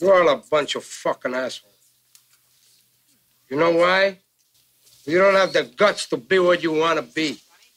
You're all a bunch of fucking assholes. You know why? You don't have the guts to be what you want to be.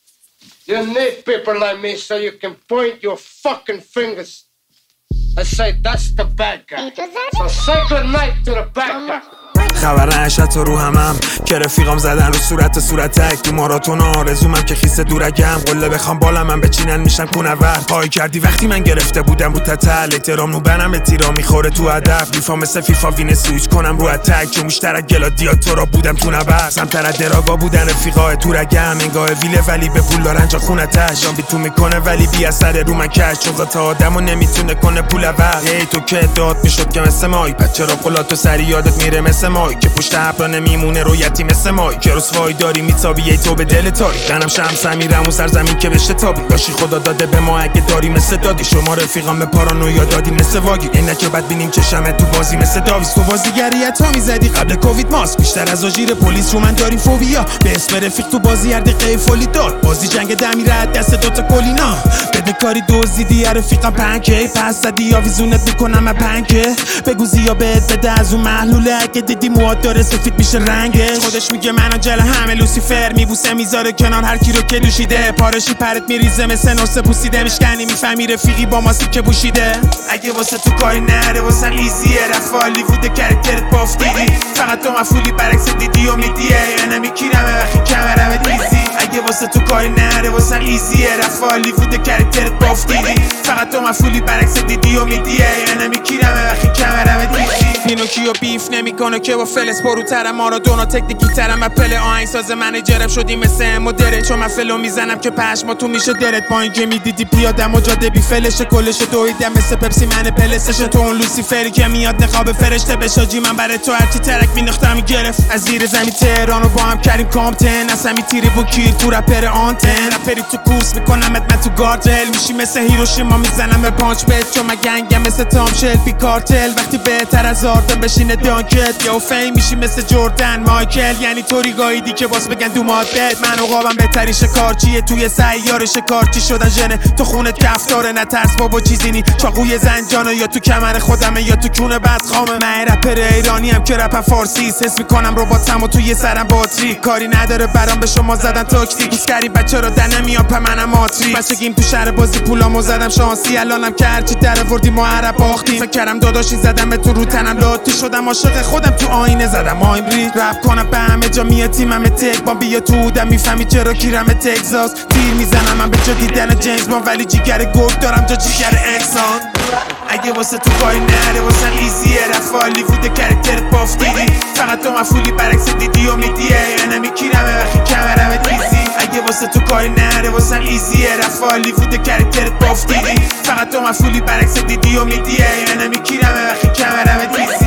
You need people like me so you can point your fucking fingers and say, that's the bad guy. So say good night to the bad guy. خبر نشد تو رو همم که رفیقام زدن رو صورتک تو ماراتون آرزومم که خیسه دورگم قله بخوام بالا من بچینن میشم کونور پای کردی وقتی من گرفته بودم رو تتل احترام نو بنم به تیرا میخوره تو هدف دیفا مثل فیفا وین سویچ کنم رو اتک چون مشترک گلادیاتورا بودم تو نبر سمتر دراگا بودن رفیقای تورگم انگاه ویله ولی به پول دارن خونتش بی تو میکنه ولی بی اثر رو من کش چون ذات آدمو نمیتونه کنه پول عوض ای تو که داد میشد که مثل مای بچه را قلاتو سری یادت میره مثل مای که پشت ابرا نمیمونه رویتی مثل مای که رسوایی داری میتابی ای تو به دل تاری دنم شمس میرم اون سرزمین که بشه تابی داشی خدا داده به ما اگه داری مثل دادی شما رفیقام به پارانویا دادی مثل واگی اینه که بعد بینیم چشمه تو بازی مثل داویس تو بازیگریت ها میزدی قبل کووید ماسک بیشتر از آژیر پلیس رو من داریم فوبیا به اسم رفیق تو بازی هر دقیقه فولی داد بازی جنگ دمیره دست دوتا کلینا بده کاری دوزیدی رفیقم پنکه پس زدی آویزونت میکنم پنکه بگو زیا بهت بده از اون محلوله اگه دیدی مواد داره سفید میشه رنگش خودش میگه منو جل همه لوسیفر میبوسه میذاره کنار هر کی رو که دوشیده پارشی پرت میریزه مثل نص پوسیده میشکنی میفهمی رفیقی با ماسی که پوشیده اگه واسه تو کاری نره واسه ایزیه رفت هالیوود کرکترت بافتیدی فقط تو مفولی برعکس دیدی و میدیه یا نمیکیرمه وقتی کمرمه دیزی اگه واسه تو کاری نره واسه ایزیه رفت هالیوود کرکترت بافتیدی فقط تو مفولی برعکس دیدی و میدیه یا نمیکیرمه وقتی کمرمه دیزی پینوکیو بیف نمیکنه که با فلس پروترم مارادونا تکنیکی ترم اپل آهنگساز منیجرم شدی مثل مدره چون من فلو میزنم که پشما تو میشه درت با اینکه میدیدی پیادم و جاده بی فلش کلش دویدم مثل پپسی من پلستشن تو اون لوسیفری که میاد نقاب فرشته بشاجی من برای تو هرچی ترک مینختم میگرفت از زیر زمین تهرانو با هم کردیم کامتن اصلا میتیری بو کیر تو رپر آنتن رپری تو کورس میکنم من تو گاردل میشی مثل هیروشیما میزنم به پانچ بت چون من گنگم مثل تام شلبی کارتل وقتی بهتر از آردن بشینه دانکت یا فیم میشی مثل جردن مایکل یعنی طوری گاییدی که باز بگن دو مادت من عقابم بهترین شکارچیه توی سیار شکارچی شدن ژنه تو خونت کفتاره نترس بابا چیزی نی چاقوی زنجانه یا تو کمر خودمه یا تو کونه بدخامه من رپر ایرانی هم که رپم فارسی حس میکنم رباتم و توی سرم باتری کاری نداره برام به شما زدن تاکتیک اسکری بچه رو در نمیاد په منم ماتری بچگیم تو شهر بازی پولامو زدم شانسی الانم که هرچی در آوردی ما عرب باختیم فکر کردم داداشی زدم به تو رو تنم لاتی شدم عاشق خودم تو آینه زدم آیم ری رپ کنم به همه جا میاد تیمم تک با بیا تو بودم میفهمی چرا کیرم تگزاس تیر میزنم من به جا دیدن جیمز بان ولی جیگر گرگ دارم جا جیگر انسان اگه واسه تو کاری نره واسه ایزیه رفت هالیوود کرکترت بافتیدی فقط تو مفولی برعکس دیدی و میدیه یا نمیکیرمه وقتی کمرمه دیزی اگه واسه تو کاری نره واسه ایزیه رفت هالیوود کرکترت بافتیدی فقط تو مفولی برعکس دیدی و میدیه یا نمیکیرمه وقتی کمرمه دیزی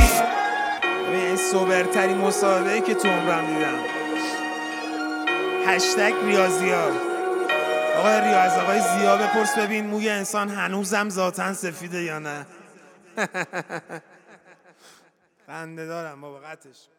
این سوبرترین مسابقه که تو عمرم دیدم هشتگ ریاضیار آقای ریاض آقای زیا بپرس ببین موی انسان هنوزم ذاتن سفیده یا نه خنده دارم بابا قطعش